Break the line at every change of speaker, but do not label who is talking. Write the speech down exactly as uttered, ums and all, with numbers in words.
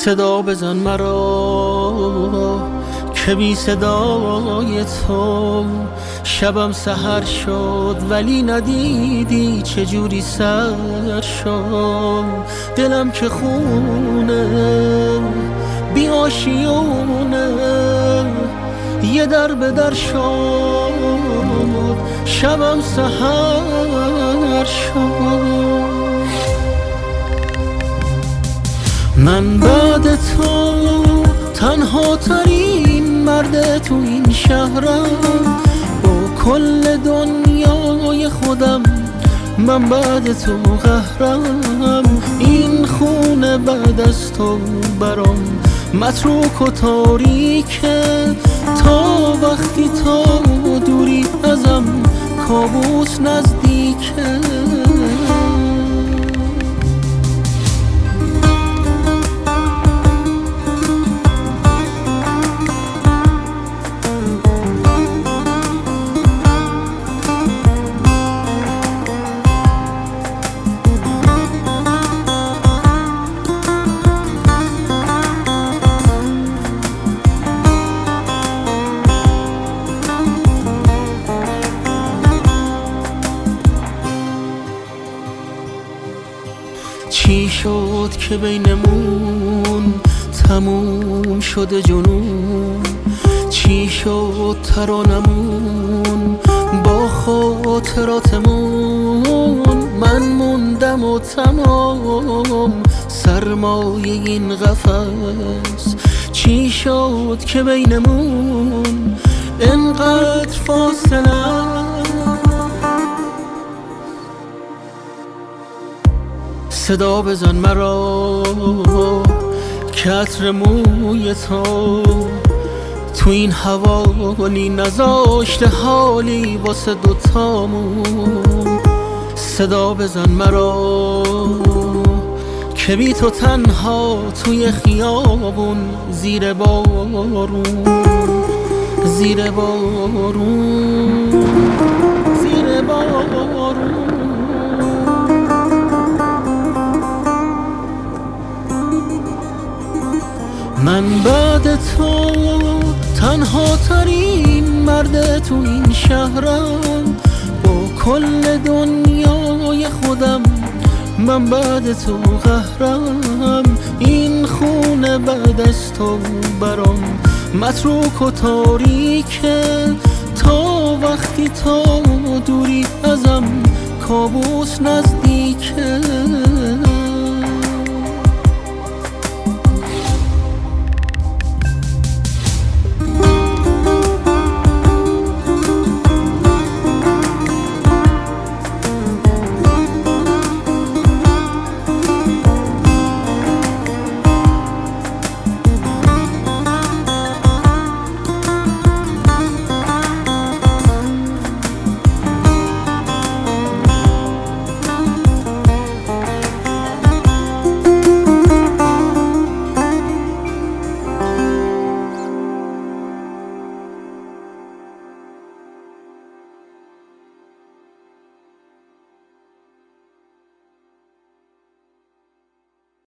صدا بزن مرا که بی صدای تو شبم سحر شد ولی ندیدی چجوری سر شد. دلم که خونه بی آشیونه یه در به در شد شبم سحر شد. من بعد تو تنها ترین مرد تو این شهرم، با کل دنیای خودم من بعد تو قهرم. این خونه بعد از تو برام متروک و تاریکه، تا وقتی تو دوری ازم کابوس نزدیکه. چی شد که بینمون تموم شده جنون؟ چی شد ترانمون با خاطراتمون؟ من موندم و تمام سرمایه این قفس. چی شد که بینمون انقدر فاصله؟ صدا بزن مرا که عطر موی تو تو این حوالی نذاشته حالی واسه دوتامون. صدا بزن مرا که بی تو تنها توی خیابون زیر بارون زیر بارون زیر بارون. من بعد تو تنها ترین مرد تو این شهرم، با کل دنیای خودم من بعد تو قهرم. این خونه بعد از تو برام متروک و تاریکه، تا وقتی تو دوری ازم کابوس نزدیکه.